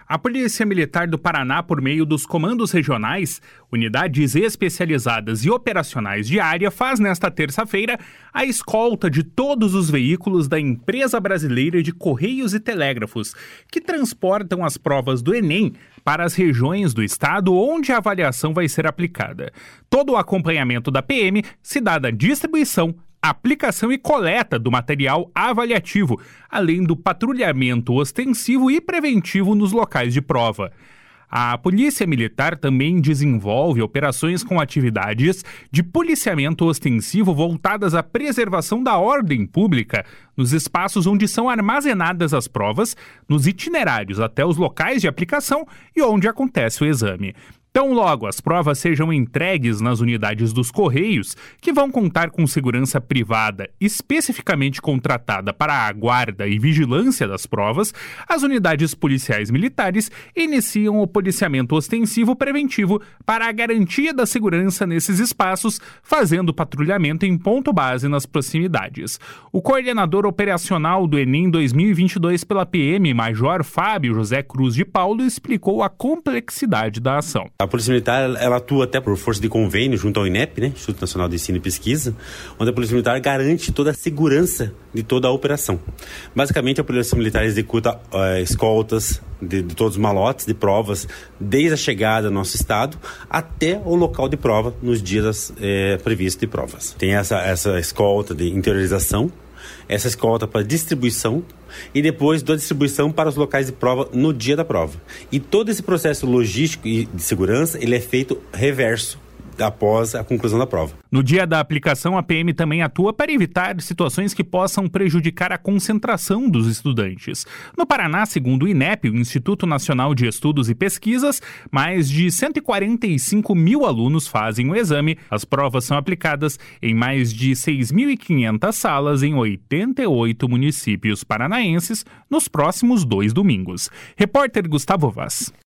A Polícia Militar do Paraná, por meio dos comandos regionais, unidades especializadas e operacionais de área, faz nesta terça-feira a escolta de todos os veículos da Empresa Brasileira de Correios e Telégrafos, que transportam as provas do Enem para as regiões do estado onde a avaliação vai ser aplicada. Todo o acompanhamento da PM se dá da distribuição, aplicação e coleta do material avaliativo, além do patrulhamento ostensivo e preventivo nos locais de prova. A Polícia Militar também desenvolve operações com atividades de policiamento ostensivo voltadas à preservação da ordem pública nos espaços onde são armazenadas as provas, nos itinerários até os locais de aplicação e onde acontece o exame. Tão logo as provas sejam entregues nas unidades dos Correios, que vão contar com segurança privada especificamente contratada para a guarda e vigilância das provas, as unidades policiais militares iniciam o policiamento ostensivo preventivo para a garantia da segurança nesses espaços, fazendo patrulhamento em ponto base nas proximidades. O coordenador operacional do Enem 2022 pela PM, Major Fábio José Cruz de Paulo, explicou a complexidade da ação. A Polícia Militar, ela atua até por força de convênio junto ao INEP, Instituto Nacional de Ensino e Pesquisa, onde a Polícia Militar garante toda a segurança de toda a operação. Basicamente, a Polícia Militar executa escoltas de todos os malotes de provas, desde a chegada ao nosso estado até o local de prova, nos dias previstos de provas. Tem essa escolta de interiorização, essa escolta para distribuição e depois da distribuição para os locais de prova no dia da prova. E todo esse processo logístico e de segurança, ele é feito reverso após a conclusão da prova. No dia da aplicação, a PM também atua para evitar situações que possam prejudicar a concentração dos estudantes. No Paraná, segundo o INEP, o Instituto Nacional de Estudos e Pesquisas, mais de 145 mil alunos fazem o exame. As provas são aplicadas em mais de 6.500 salas em 88 municípios paranaenses nos próximos 2 domingos. Repórter Gustavo Vaz.